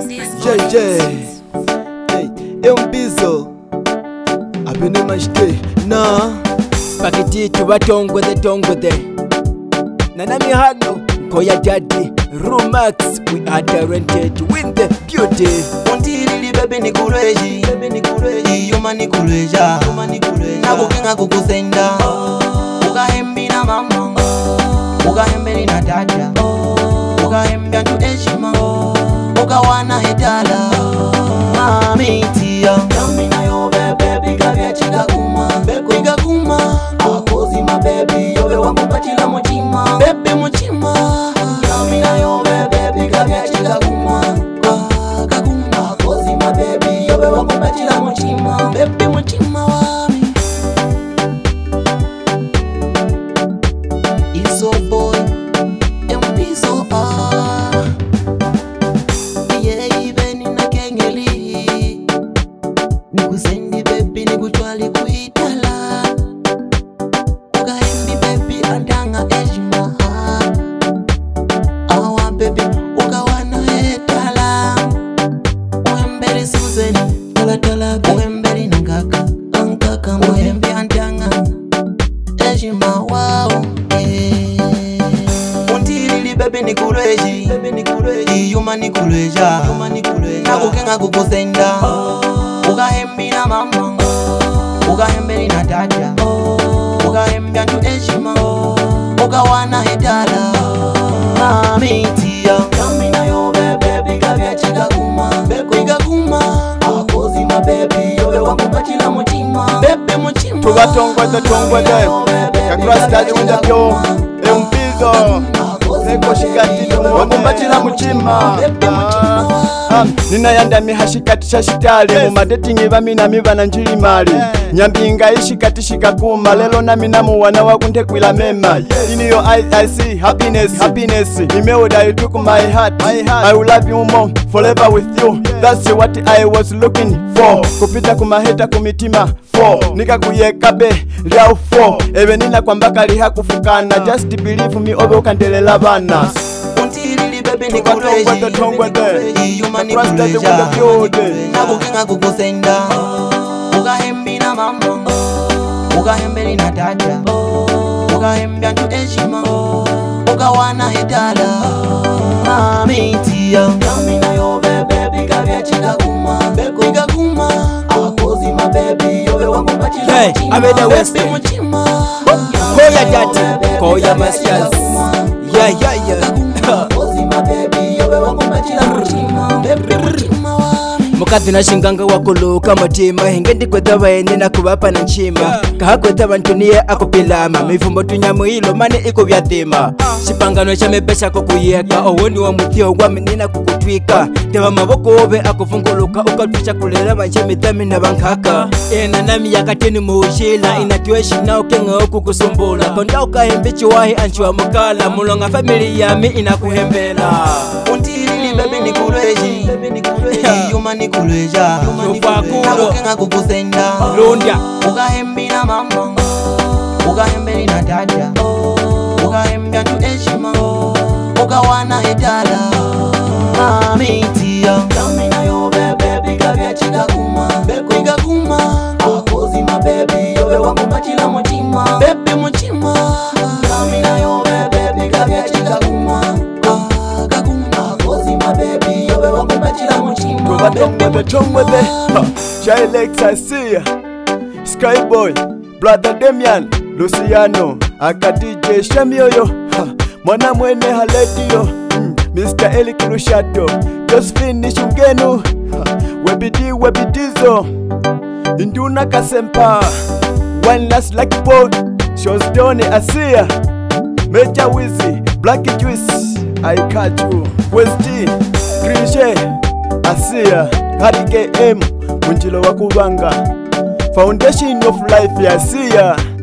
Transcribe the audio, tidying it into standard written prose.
JJ, hey, Mbizo, abene mashte na Spaghetti tubatongwethe Nanami hano Koya daddy Rumax, we are talented with the beauty. Untilili baby ni kuleji Yuma ni kuleja Nakukenga kukusenda Ukahembi na mama Ukahembi na dada Ukahembi antu eshima Ukawana hetala Mami tia Nami na yo bebe Bigavya chiga kuma Bega kuma Akozi ma baby Yobe wangu batila mochima Bebe mochima Nami na yo bebe Bigavya chiga kuma Kakuma Akozi ma baby Yobe wangu batila mochima Bebe mochima wami Iso boy Mbizo Nikusendi baby nikutwali kuitala Ukahembi baby andanga ejima Awa baby ukawana hetala Uemberi suzeni tala uemberi nangaka Ankaka muembi andanga ejima wow Untilili baby nikuleji Yuma nikuleja Nakukenga kukusenda Ukahembi na mama Ukahembi na dada Ukahembi antu eshima Ukawana hetala Mami tia Nami na yo bebe Bigavya chiga kuma Bega kuma Akozi ma baby Yobe wangu batila mochima Bebe mochima tubatongwethe Kakrasitaji unjapyo Mbizo Neko shikati wakumbatila muchima Nina yanda mihashikati shashitali Mumadetingi vamina mivana njilimali Nyambinga ishikati shikakuma Lelo nami namuwana wakuntekwila mema In your eyes I see happiness Nimeoda you took my heart I will love you more forever with you That's what I was looking for Kupita kumaheta kumitima for Nika kuyekabe liao for Ewe nina kwa mbaka liha kufukana Just believe me obe ukandelela bana Untilili baby ni kuleji Yuma ni kuleja Nakukenga kukusenda Ukahembi na mama Ukahembi na dada Ukahembi antu eshima Ukawana hetala Mami tia Nami na yo bebe Bigavya chiga kuma Bega kuma Akozi ma baby Yobe wangu batila mochima Abede West mochima Koya daddy Koya Masias Yeah Mukazi na shinganga wakuluka mutima Hingendi kweta baene na kubapa na nchima Kaha kweta bantuniye akupilama Mifumbo tunyamuhilo mani iku vyathima Shipangano cha mebesha kukuyeka Owoni wa mutio wa menina kukutwika Tewa maboko obe akufunguluka Ukatwisha kulera banche mitami na bankaka Ena nami yakatini muushila Inatueshi na ukenga oku kusumbula Konda ukahembichi wahi anchi wa mukala Mulonga family yami inakuhembela Untilili baby ni kuleji Yuma ni kuleja Nakukenga kukusenda Londia Ukahembi na mama Ukahembi na dada Ukahembi antu eshima Ukawana hetala Mami tia Nami na yo bebe Bigavya chiga kuma Bega kuma Akozi ma baby Yobe wangu batila mochima Bebe mochima Nami na yo bebe Bigavya chiga kuma Akozi ma baby Yobe wangu batila mochima Tubatongwethe Jailex I see ya Skyboy Brother Damian Luciano Aka DJ Shamioyo Mwana mwene haledio Mr. Eli Kurushato Josephine Shungenu Webidizo Induna Kasempa One last lucky boat Shows Donny Asia Major Wizzy Black Juice I catch you Westy Grinche Asia Harry KM Munjilo wakubanga Foundation of Life ya Asia